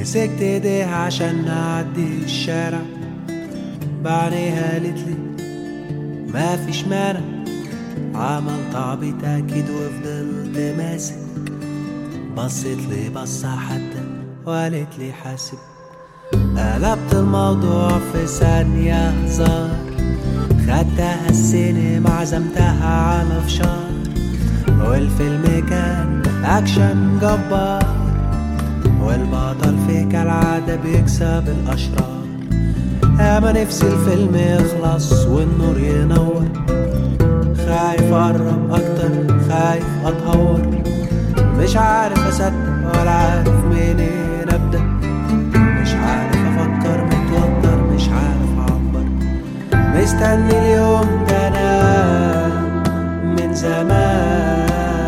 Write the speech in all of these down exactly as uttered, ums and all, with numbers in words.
مسكت ايديها عشان نعدي الشارع، بعينيها قالتلي مفيش مانع، عملت عبيط اكيد وفضلت ماسك. بصيت لي بصة حتى وقالت لي حاسب. قلبت الموضوع في ثانية هزار، خدتها السينما عزمتها على فشار، والفيلم كان اكشن جبار، والبطل فيه كالعادة بيكسب الاشرار. اما نفسي الفيلم يخلص والنور ينور، خايف اقرب اكتر خايف اتهور، مش عارف اصدق ولا عارف منين ابدا، مش عارف افكر متوتر مش عارف اعبر. مستني اليوم ده انا من زمان،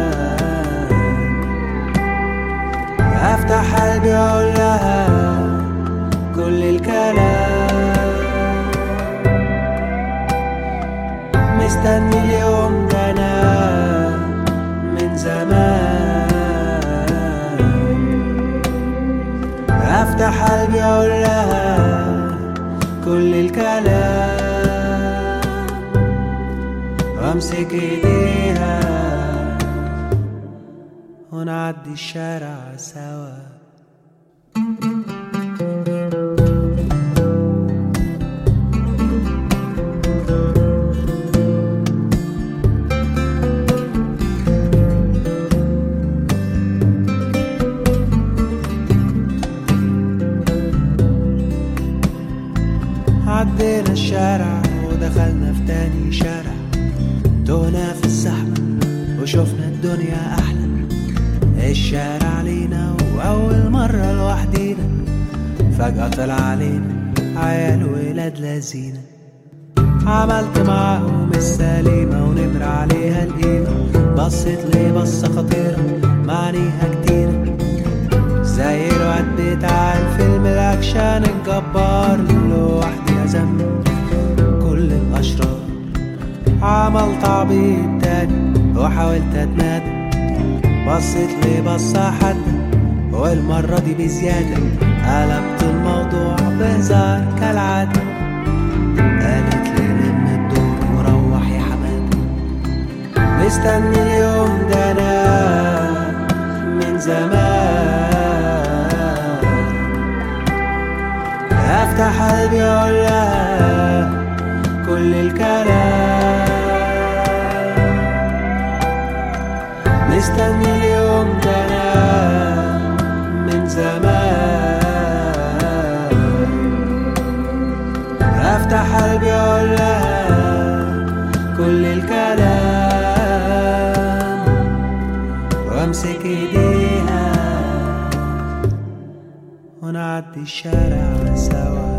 افتح قلبي واقول لها كل الكلام. مستني اليوم ده انا من زمان، افتح قلبي واقول لها كل الكلام، وامسك ايديها ونعدي الشارع سوا. عدينا الشارع ودخلنا في تاني شارع، تهنا في الزحمة وشوفنا الدنيا أحلى. الشارع لينا وأول مرة لوحدينا، فجأة طلع علينا عيال ولاد لذينة. عملت معاهم السليمة ونمر عليها القيمة، بصت لي بصة خطيرة معانيها كتيرة، زي الوقت بتاع الفيلم الأكشن الجبار. لوحدي أزم كل الأشرار، عملت عبيط تاني وحاولت أتنادى، بصت لي بصة حادة والمرة دي بزيادة. قلبت الموضوع بهزار كالعادة، قالت لي لم الدور وروح يا حمادة. مستني اليوم ده أنا من زمان، افتح قلبي واقول لها كل الكلام. مستني اليوم ده انا من زمان، افتح قلبي واقول لها كل الكلام، وامسك ايديها ونعدي الشارع سوا.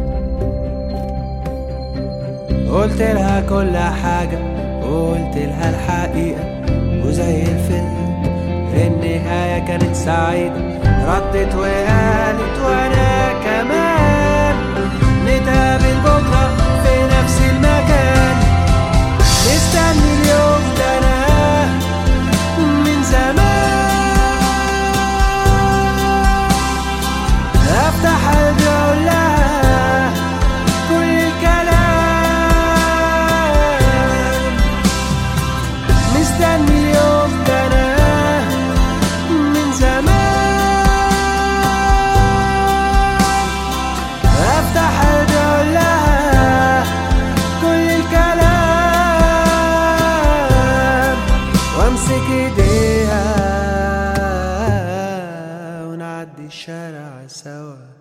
قلت لها كل حاجة وقلت لها الحقيقة، وزي الفيلم في النهاية كانت سعيدة. ردت وقالت وانا كمان نتقابل بكرة في نفس المكان. مستني اليوم ده انا من زمان، افتح قلبي واقول لها كل الكلام. مستني اليوم ده انا من زمان، افتح قلبي واقول لها كل الكلام، وامسك ايديها ونعدي الشارع سوا.